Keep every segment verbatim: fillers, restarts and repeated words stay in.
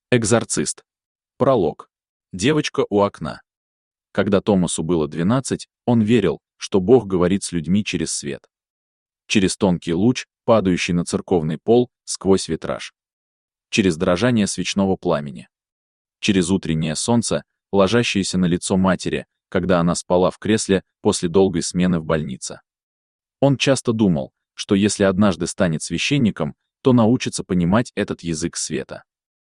Экзорцист. Пролог. Девочка у окна. Когда Томасу было двенадцать, он верил, что Бог говорит с людьми через свет. Через тонкий луч, падающий на церковный пол, сквозь витраж. Через дрожание свечного пламени. Через утреннее солнце, ложащееся на лицо матери, когда она спала в кресле после долгой смены в больнице. Он часто думал, что если однажды станет священником, то научится понимать этот язык света.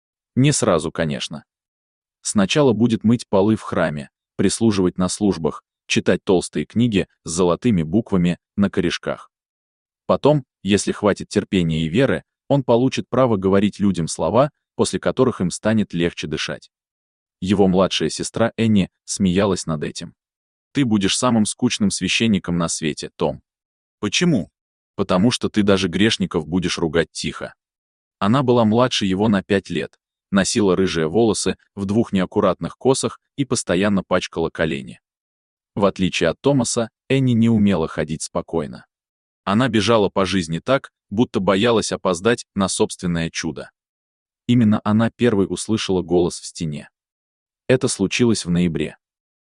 Не сразу, конечно. Сначала будет мыть полы в храме, прислуживать на службах, читать толстые книги с золотыми буквами на корешках. Потом, если хватит терпения и веры, он получит право говорить людям слова, после которых им станет легче дышать. Его младшая сестра Энни смеялась над этим. «Ты будешь самым скучным священником на свете, Том». «Почему?» «Потому что ты даже грешников будешь ругать тихо». Она была младше его на пять лет, носила рыжие волосы в двух неаккуратных косах и постоянно пачкала колени. В отличие от Томаса, Энни не умела ходить спокойно. Она бежала по жизни так, будто боялась опоздать на собственное чудо. Именно она первой услышала голос в стене. Это случилось в ноябре.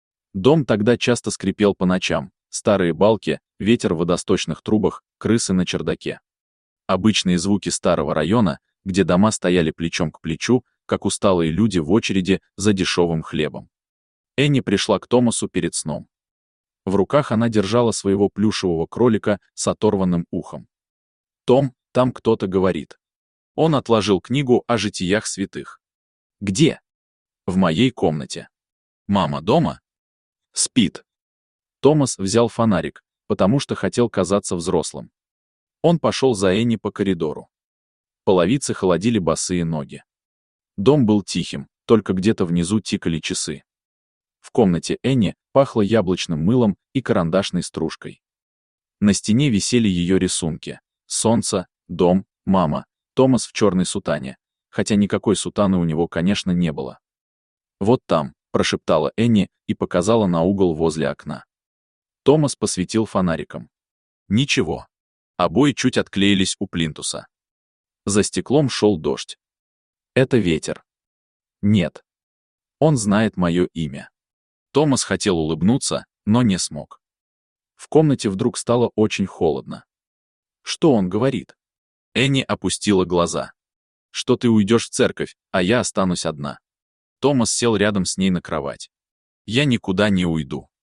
Дом тогда часто скрипел по ночам, старые балки, ветер в водосточных трубах, крысы на чердаке. Обычные звуки старого района, где дома стояли плечом к плечу, как усталые люди в очереди за дешевым хлебом. Энни пришла к Томасу перед сном. В руках она держала своего плюшевого кролика с оторванным ухом. «Том, там кто-то говорит». Он отложил книгу о житиях святых. «Где?» «В моей комнате». «Мама дома?» «Спит». Томас взял фонарик, потому что хотел казаться взрослым. Он пошел за Энни по коридору. Половицы холодили босые ноги. Дом был тихим, только где-то внизу тикали часы. В комнате Энни пахло яблочным мылом и карандашной стружкой. На стене висели ее рисунки: солнце, дом, мама, Томас в черной сутане, хотя никакой сутаны у него, конечно, не было. «Вот там», — прошептала Энни и показала на угол возле окна. Томас посветил фонариком. Ничего. Обои чуть отклеились у плинтуса. За стеклом шел дождь. Это ветер. Нет. Он знает мое имя. Томас хотел улыбнуться, но не смог. В комнате вдруг стало очень холодно. Что он говорит? Энни опустила глаза. Что ты уйдешь в церковь, а я останусь одна. Томас сел рядом с ней на кровать. Я никуда не уйду.